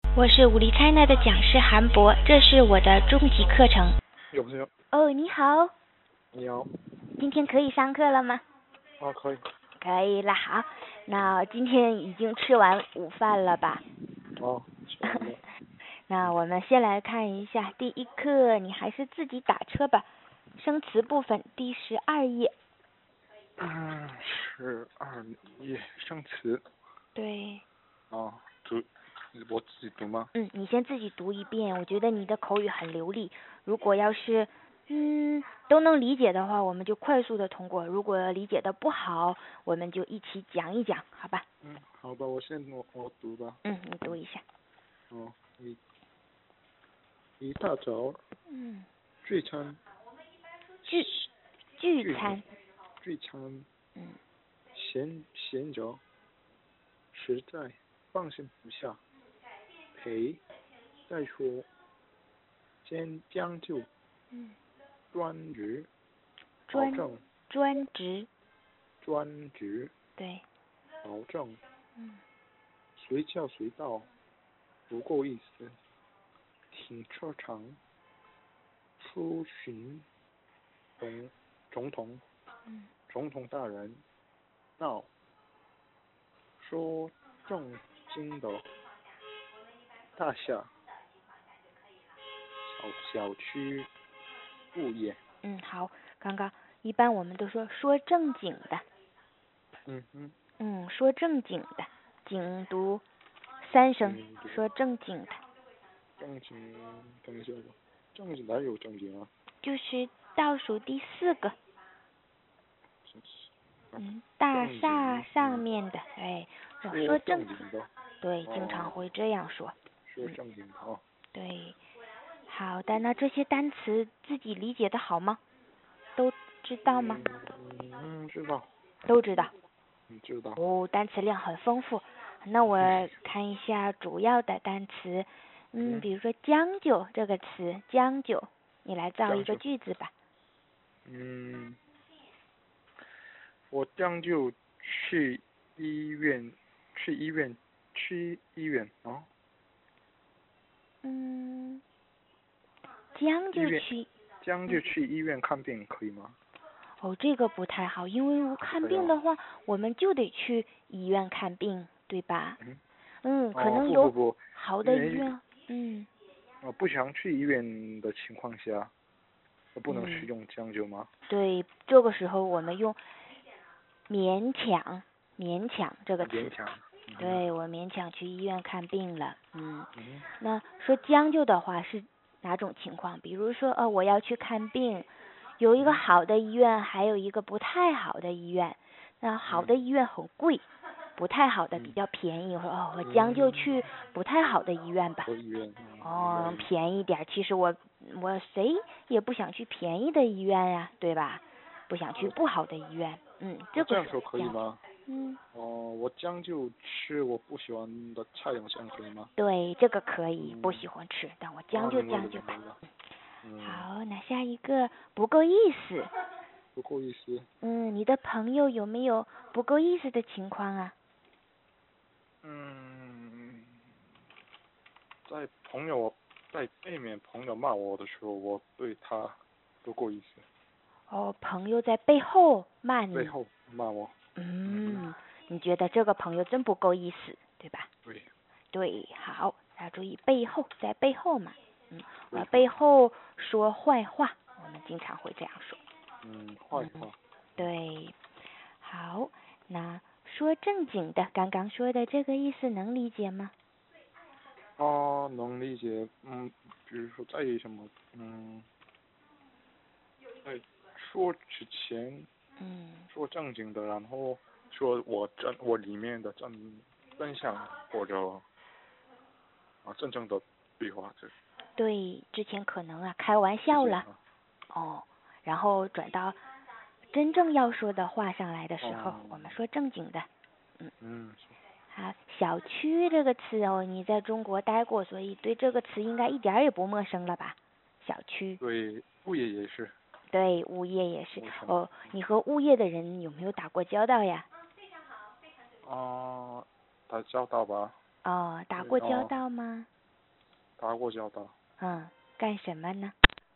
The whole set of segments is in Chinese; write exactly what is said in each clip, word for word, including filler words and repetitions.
我是武力 China 的讲师韩博，这是我的中级课程。 有不有？ 哦，你好。 你好。 今天可以上课了吗？ 啊，可以。 可以了，好。那今天已经吃完午饭了吧？ 哦，吃完了。 那我们先来看一下第一课，你还是自己打车吧。生词部分第十二页。 嗯，十二页生词。 对。 哦，读，我自己读吗？ 嗯，你先自己读一遍，我觉得你的口语很流利。如果要是嗯都能理解的话，我们就快速的通过；如果理解的不好，我们就一起讲一讲，好吧？ 嗯，好吧，我先我我读吧。 嗯，你读一下。 哦，一一大早。 嗯。 聚餐。 聚聚餐。 聚餐。 嗯。 闲闲着。实在放心不下。陪。再说。将将就。 嗯。 专职。保专证。 专职。 专职。 对。 保证。 嗯。 随叫随到。不够意思。停车场。出巡。总总统。 嗯。 总统大人。闹。说正经的。大厦。小小区。物业。 嗯，好，刚刚一般我们都说说正经的。 嗯嗯。 嗯，说正经的，经读三声，说正经的。 正经，等一下吧，正经哪有正经啊？ 就是倒数第四个。嗯，大厦上面的，哎，说正经的。 对，经常会这样说。 说正经的哦。 对，好的，那这些单词自己理解的好吗？都知道吗？ 嗯，知道。 都知道。 嗯，知道。 哦，单词量很丰富。那我看一下主要的单词，嗯，比如说将就这个词，将就，你来造一个句子吧。 嗯，我将就去医院，去医院，去医院啊。 嗯，将就去。 将就去医院看病可以吗？ 哦，这个不太好，因为看病的话，我们就得去医院看病，对吧？ 嗯。 嗯，可能有好的医院。 嗯。 我不想去医院的情况下，我不能使用将就吗？ 对，这个时候我们用勉强，勉强这个词。 勉强。 对，我勉强去医院看病了。嗯。 嗯。 那说将就的话是哪种情况？比如说，呃，我要去看病，有一个好的医院，还有一个不太好的医院。那好的医院很贵，不太好的比较便宜。我说哦，我将就去不太好的医院吧。 医院。 哦，便宜点。其实我我谁也不想去便宜的医院呀，对吧？不想去不好的医院。嗯，这个这样说可以吗？ 嗯。 哦，我将就吃我不喜欢的菜，这样可以吗？ 对，这个可以，不喜欢吃，但我将就将就吧。 嗯。 好，那下一个不够意思。 不够意思。 嗯，你的朋友有没有不够意思的情况啊？ 嗯，在朋友在背面朋友骂我的时候，我对他不够意思。 哦，朋友在背后骂你。 背后骂我。 嗯，你觉得这个朋友真不够意思，对吧？ 对。 对，好，要注意背后，在背后嘛。嗯，我背后说坏话，我们经常会这样说。 嗯，坏话。 对，好，那说正经的，刚刚说的这个意思能理解吗？ 啊，能理解。嗯，比如说在什么，嗯，在说之前， 嗯， 说正经的，然后说我真我里面的真真相或者啊真正的对话这。 对，之前可能啊开玩笑了。哦，然后转到真正要说的话上来的时候，我们说正经的。嗯。 嗯。 好，小区这个词哦，你在中国待过，所以对这个词应该一点也不陌生了吧？小区。 对，物业也是。 对，物业也是。哦，你和物业的人有没有打过交道呀？ 啊，打交道吧。 哦，打过交道吗？ 打过交道。 嗯，干什么呢？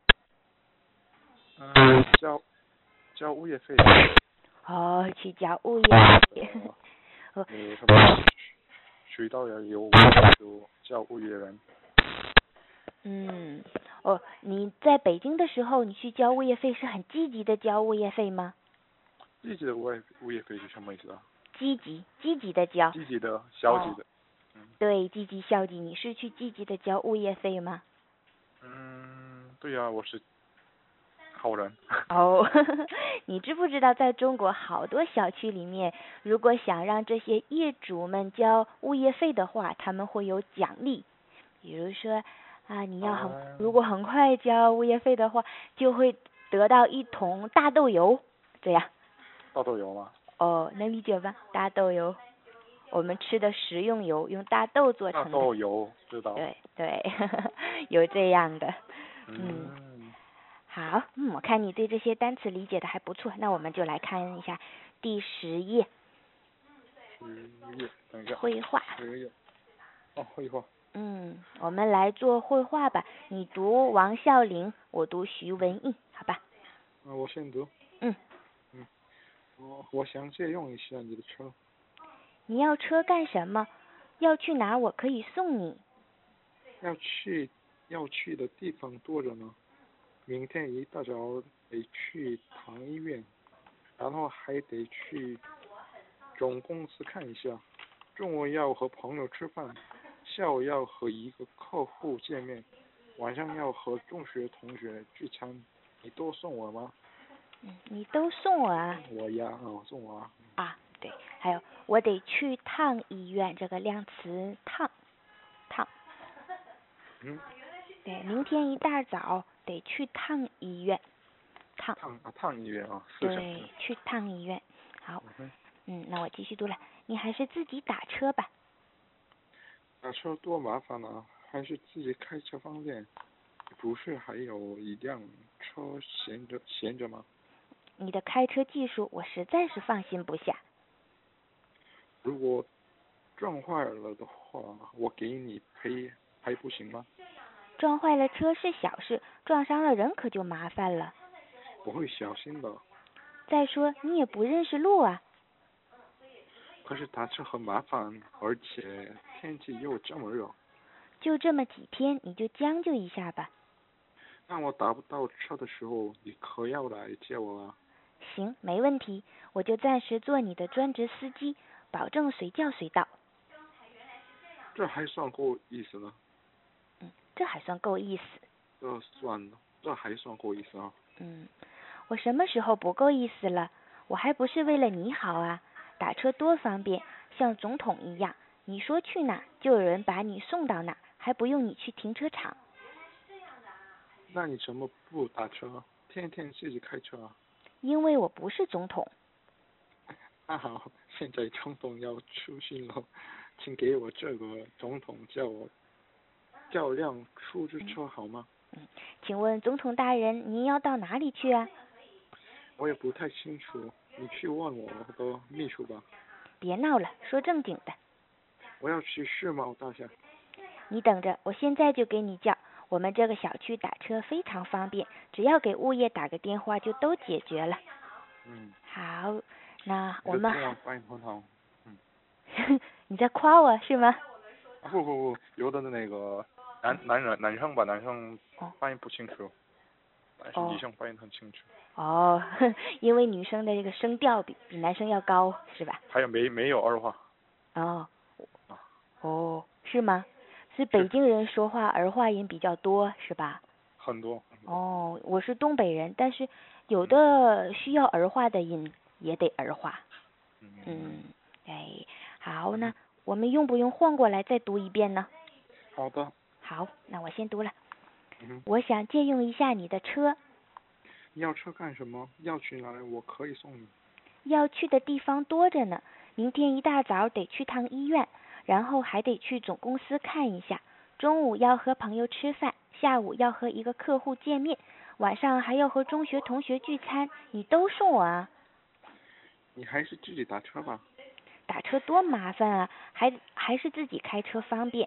嗯，交交物业费。 哦，去交物业费。 呃，什么渠道要有就交物业人。 嗯，哦，你在北京的时候，你去交物业费是很积极的交物业费吗？ 积极的物业物业费是什么意思啊？ 积极，积极的交。 积极的，消极的。 哦、嗯。对，积极消极，你是去积极的交物业费吗？ 嗯，对呀、啊，我是好人。 哦，你知不知道，在中国好多小区里面，如果想让这些业主们交物业费的话，他们会有奖励，比如说啊，你要很、啊、如果很快交物业费的话，就会得到一桶大豆油，这样。 大豆油吗？ 哦，能理解吧？大豆油，我们吃的食用油，用大豆做成的。 大豆油，知道。 对对，有这样的。 嗯。 嗯好，嗯，我看你对这些单词理解的还不错，那我们就来看一下第十页。 十页，等一下。 绘画。 十页。哦，绘画。 嗯，我们来做绘画吧。你读王孝林，我读徐文义，好吧？ 那我先读。 嗯。 嗯。我我想借用一下你的车。 你要车干什么？要去哪我可以送你。 要去要去的地方多着呢。明天一大早得去唐医院，然后还得去总公司看一下。中午要和朋友吃饭，下午要和一个客户见面，晚上要和中学同学聚餐。你都送我吗？ 嗯，你都送我啊？ 我呀，哦，送我啊。 啊，对，还有我得去趟医院，这个量词趟，趟。 嗯。 对，明天一大早得去趟医院，趟。 趟啊，趟医院啊，是是。 对，去趟医院。好， 嗯, 嗯，那我继续读了。你还是自己打车吧。 打车多麻烦啊，还是自己开车方便。不是还有一辆车闲着闲着吗？ 你的开车技术我实在是放心不下。 如果撞坏了的话，我给你赔赔不行吗？ 撞坏了车是小事，撞伤了人可就麻烦了。 我会小心的。 再说你也不认识路啊。 可是打车很麻烦，而且天气又这么热。 就这么几天，你就将就一下吧。 那我打不到车的时候，你可要来接我啊？ 行，没问题，我就暂时做你的专职司机，保证随叫随到。 这还算够意思呢。 嗯，这还算够意思。 这算了，这还算够意思啊。 嗯，我什么时候不够意思了？我还不是为了你好啊！打车多方便，像总统一样，你说去哪就有人把你送到哪，还不用你去停车场。 那你怎么不打车，天天自己开车啊？ 因为我不是总统。 那好，现在总统要出现了，请给我这个总统叫我叫辆出租车好吗？ 嗯，请问总统大人，您要到哪里去啊？ 我也不太清楚，你去问我的秘书吧。 别闹了，说正经的。 我要去世贸大厦。 你等着，我现在就给你叫。我们这个小区打车非常方便，只要给物业打个电话就都解决了。 嗯。 好，那我们。 发音很好。嗯。 你在夸我是吗？ 啊、不不不，有的那个男男人男生吧，男生发音不清楚，但是女生发音很清楚。 哦，因为女生的这个声调比比男生要高，是吧？ 还有没没有儿化。 哦。哦，是吗？是北京人说话儿化音比较多，是吧？ 很多。 哦，我是东北人，但是有的需要儿化的音也得儿化。 嗯。 嗯，哎，好，那我们用不用换过来再读一遍呢？ 好的。 好，那我先读了。 嗯。 我想借用一下你的车。 你要车干什么？要去哪里？我可以送你。 要去的地方多着呢，明天一大早得去趟医院。然后还得去总公司看一下，中午要和朋友吃饭，下午要和一个客户见面，晚上还要和中学同学聚餐，你都送我啊？ 你还是自己打车吧。 打车多麻烦啊，还还是自己开车方便。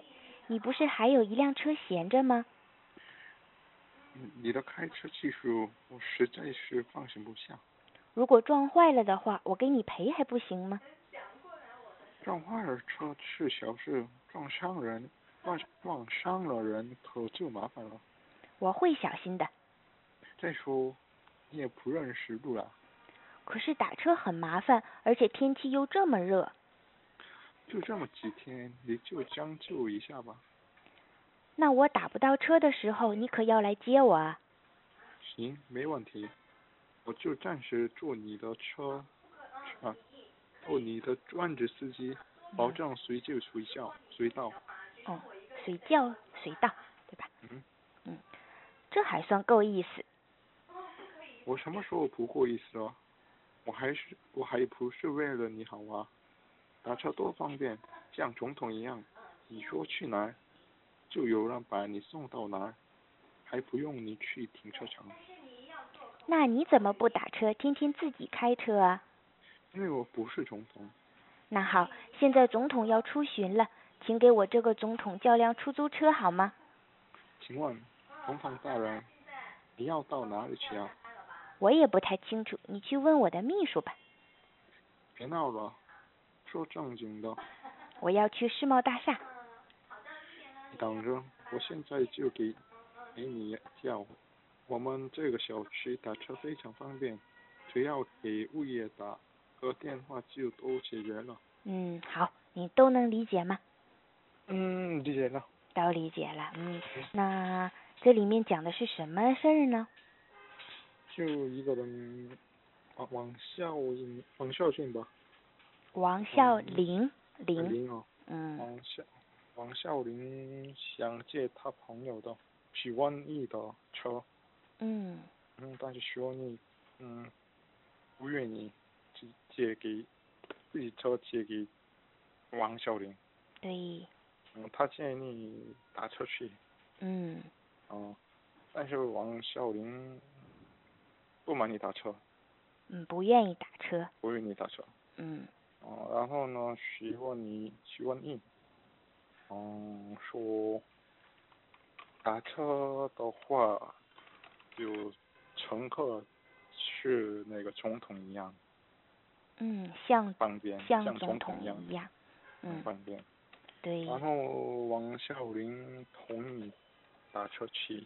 你不是还有一辆车闲着吗？ 你的开车技术我实在是放心不下。 如果撞坏了的话，我给你赔还不行吗？ 撞坏了车是小事，撞伤人，撞撞伤了人可就麻烦了。 我会小心的。 再说，你也不认识路了。 可是打车很麻烦，而且天气又这么热。 就这么几天，你就将就一下吧。 那我打不到车的时候，你可要来接我啊。 行，没问题。我就暂时坐你的车，啊，做你的专职司机，保证随叫随叫随到。 哦，随叫随到，对吧？ 嗯嗯，这还算够意思。 我什么时候不够意思了？我还是我还不是为了你好啊。打车多方便，像总统一样，你说去哪儿，就有人把你送到哪儿，还不用你去停车场。 那你怎么不打车，天天自己开车啊？ 因为我不是总统。 那好，现在总统要出巡了，请给我这个总统叫辆出租车好吗？ 请问，总统大人，你要到哪里去啊？ 我也不太清楚，你去问我的秘书吧。 别闹了，说正经的。 我要去世贸大厦。 你等着，我现在就给给你叫。我们这个小区打车非常方便，只要给物业打个电话就都解决了。 嗯，好，你都能理解吗？ 嗯，理解了。 都理解了，嗯，那这里面讲的是什么事儿呢？ 就一个人，王王孝英，王孝俊吧。 王孝林，林， 林哦。 嗯。 王孝王孝林想借他朋友的许万亿的车。 嗯。 嗯，但是许万亿，嗯，不愿意借借给自己车借给王孝林。 对。 嗯，他建议打车去。 嗯。 哦、嗯，但是王孝林不满意打车。 嗯，不愿意打车。 不愿意打车。 嗯。 哦、然后呢，许万亿，许万亿，嗯，说打车的话，就乘客是那个总统一样。 嗯，像方便， 像像总统统一样。 一样。嗯， 方便。 对。 然后王孝林同意打车去。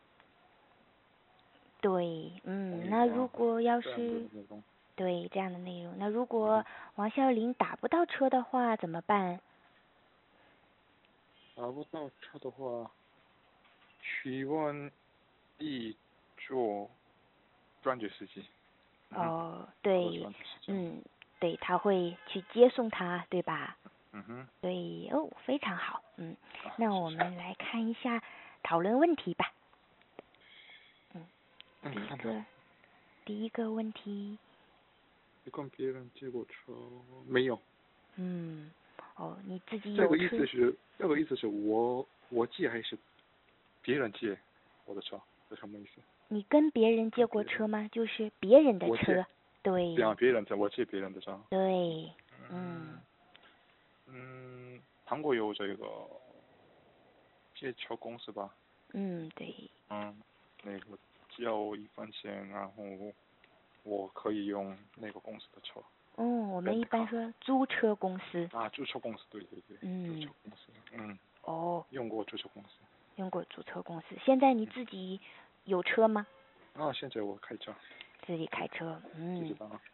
对，嗯，那如果要是对这样的内容，那如果王孝林打不到车的话怎么办？ 打不到车的话，许万亿做专职司机。 哦，对， 嗯， 嗯，对，他会去接送他，对吧？ 嗯哼。 对，哦，非常好，嗯，那我们来看一下讨论问题吧。嗯，第一个，第一个问题。 你跟别人借过车没有？ 嗯，哦，你自己有车。 这个意思是，这个意思是我我借还是别人借我的车？是什么意思？ 你跟别人借过车吗？就是别人的车。对。 对啊，别人的，我借别人的车。 对，嗯。 嗯，韩国有这个借车公司吧？ 嗯，对。 嗯，那个交一分钱，然后我可以用那个公司的车。 哦，我们一般说租车公司。 啊，租车公司，对对对。 嗯。 租车公司，嗯。 哦。 用过租车公司。 用过租车公司，现在你自己有车吗？ 啊，现在我开车。 自己开车，嗯。 知道了。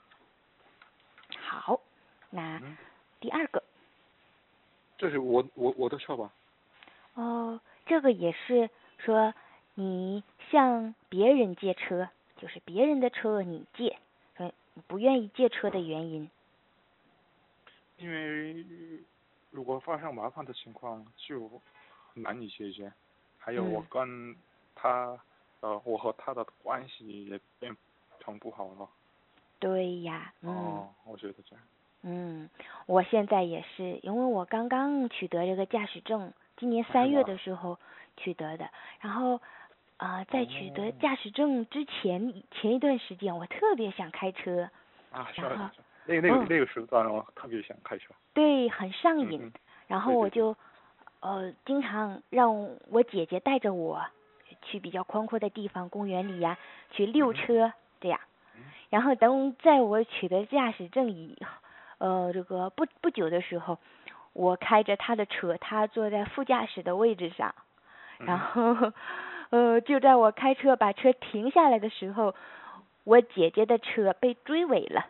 好，那第二个。 这是我我我的车吧？ 哦，这个也是说你向别人借车，就是别人的车你借，说你不愿意借车的原因。 因为如果发生麻烦的情况就难以解决，还有我跟他、嗯、呃我和他的关系也变成不好了。 对呀，嗯。 哦，我觉得这样。 嗯，我现在也是，因为我刚刚取得这个驾驶证，今年三月的时候取得的。然后啊、呃，在取得驾驶证之前前一段时间，我特别想开车。 啊， 然后那个那个、嗯、那个时段我特别想开车。 对，很上瘾。 嗯、 然后我就对对呃，经常让我姐姐带着我去比较宽阔的地方，公园里呀，去溜车，这样。然后等在我取得驾驶证以，呃，这个不不久的时候，我开着她的车，她坐在副驾驶的位置上，然后，呃，就在我开车把车停下来的时候，我姐姐的车被追尾了。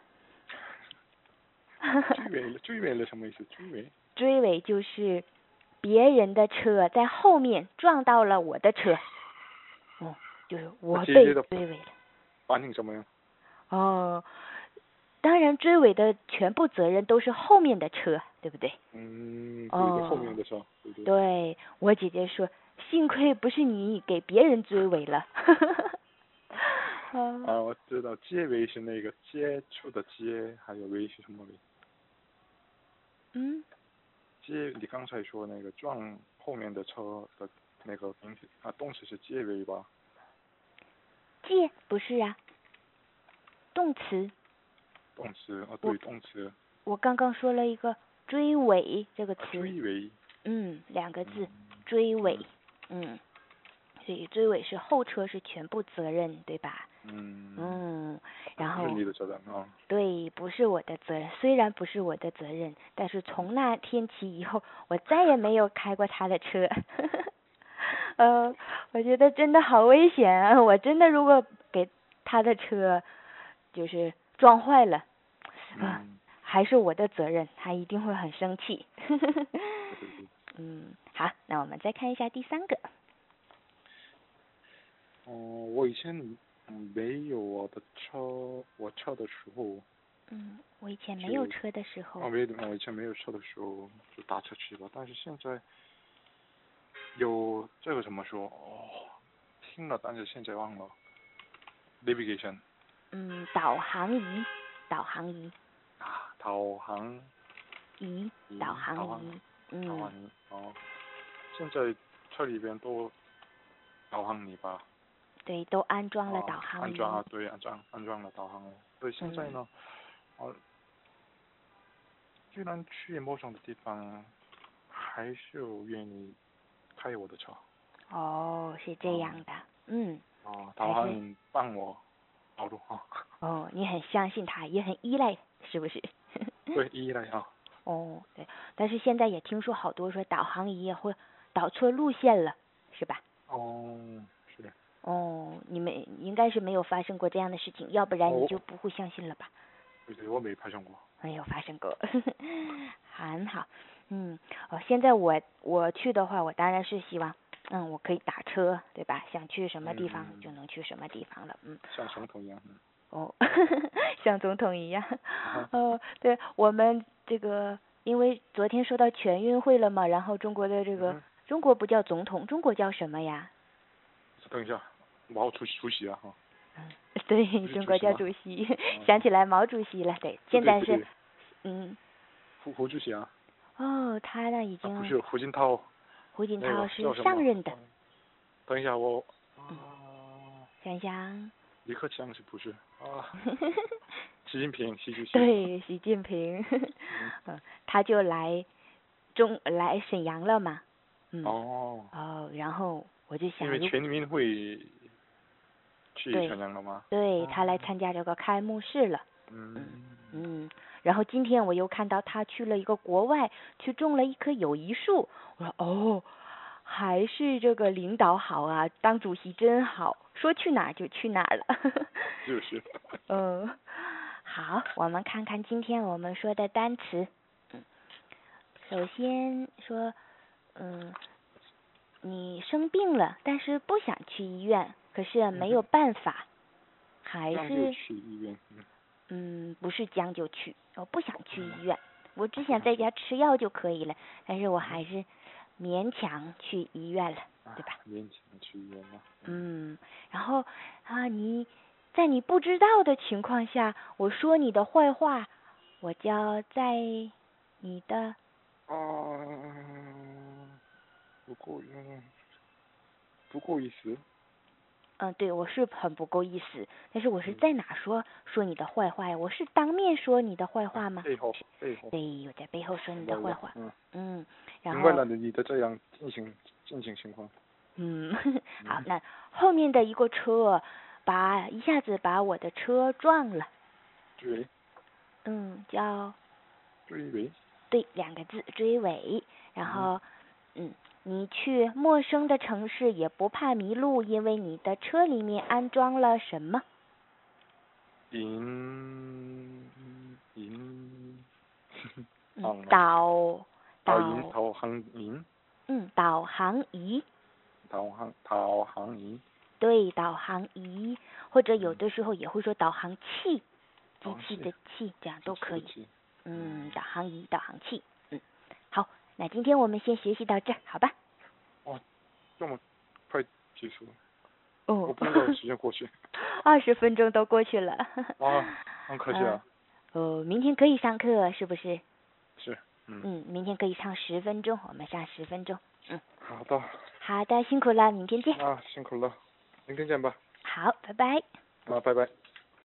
追尾了，追尾了什么意思？追尾？ 追尾就是别人的车在后面撞到了我的车，哦，就是我被追尾了。 反应怎么样？ 哦，当然追尾的全部责任都是后面的车，对不对？ 嗯，对的，后面的车，对对。 对，我姐姐说，幸亏不是你给别人追尾了。 啊，我知道，接尾是那个接触的接，还有尾是什么尾？ 嗯。 接，你刚才说那个撞后面的车的那个名词啊，动词是接尾吧？ 接不是啊，动词。 动词啊，对，动词。 我刚刚说了一个追尾这个词。 啊、追尾。 嗯，两个字，嗯、追尾，嗯，所以追尾是后车是全部责任，对吧？ 嗯。 嗯，然后。 不是你的责任啊。 对，不是我的责任，虽然不是我的责任，但是从那天起以后，我再也没有开过他的车。呃，我觉得真的好危险啊！我真的如果给他的车就是撞坏了，啊， 嗯、 还是我的责任，他一定会很生气。嗯，好，那我们再看一下第三个。 哦、呃，我以前没有我的车，我车的时候。 嗯，我以前没有车的时候。 哦，没有，我以前没有车的时候就打车去吧，但是现在有这个怎么说？哦，听了，但是现在忘了。Navigation。 嗯，导航仪，导航仪。 啊，导航仪，导航仪，嗯。 导航仪，哦，现在车里边都导航仪吧？ 对，都安装了导航仪。 安装啊，对，安装安装了导航仪。所以现在呢，嗯、呃，居然去陌生的地方，还是愿意开我的车。 哦，是这样的，嗯。 哦，导航仪帮我导路啊。 哦，你很相信他，也很依赖，是不是？ 对，依赖啊。 哦，对，但是现在也听说好多说导航仪也会导错路线了，是吧？ 哦，是。 哦，你们应该是没有发生过这样的事情，要不然你就不会相信了吧？ 对对，我没发生过。 没有发生过。很好，嗯，哦，现在我我去的话，我当然是希望，嗯，我可以打车，对吧？想去什么地方就能去什么地方了，嗯。 像总统一样。 哦，像总统一样。哦，对，我们这个因为昨天说到全运会了嘛，然后中国的这个、嗯、中国不叫总统，中国叫什么呀？ 等一下，毛主主席啊哈。 嗯，对，中国叫主席，想起来毛主席了，对，现在是， 对对对嗯。 胡胡主席啊。 哦，他呢已经。 啊、不是胡锦涛。 胡锦涛是上任的。 等一下我。 嗯。想想。 李克强是不是啊？习近平，习主席。 对，习近平。嗯，他就来中来沈阳了嘛。嗯。 哦。 哦，然后我就想。 因为全运会去沈阳了吗？ 对，他来参加这个开幕式了。 嗯。 嗯，然后今天我又看到他去了一个国外，去种了一棵友谊树。我说哦，还是这个领导好啊，当主席真好，说去哪儿就去哪儿了。 就是。 嗯，好，我们看看今天我们说的单词。嗯，首先说，嗯，你生病了，但是不想去医院，可是没有办法，还是。 将就去医院。 嗯，不是将就去，我不想去医院，我只想在家吃药就可以了，但是我还是勉强去医院了，对吧？ 勉强去医院了。 嗯，然后啊，你在你不知道的情况下，我说你的坏话，我叫在你的。 啊，不够，不够意思。 嗯，对，我是很不够意思，但是我是嗯在哪说说你的坏话呀？我是当面说你的坏话吗？ 背后背后。 对，我在背后说你的坏话。 嗯。 嗯，然明白后了你的这样进行进行情况。 嗯，好，那后面的一个车把一下子把我的车撞了。 追嗯，叫追尾。 对，两个字追尾。然嗯后嗯，你去陌生的城市也不怕迷路，因为你的车里面安装了什么？ 引引嗯，导导引导导航引嗯，导航仪。 导航导航仪。 对，导航仪，或者有嗯的时候也会说导航器，机器导航器的器，这样都可以。 机器的器嗯，导航仪、导航器。嗯，好，那今天我们先学习到这儿，好吧？ 哇，这么快结束了。 哦。 我不能让时间过去。 二十分钟都过去了。 啊，很可惜啊。 呃，明天可以上课是不是？ 是。嗯。 嗯，明天可以上十分钟，我们上十分钟。嗯。 好的。 好的，辛苦了，明天见。 啊，辛苦了，明天见吧。 好，拜拜。 啊，拜拜。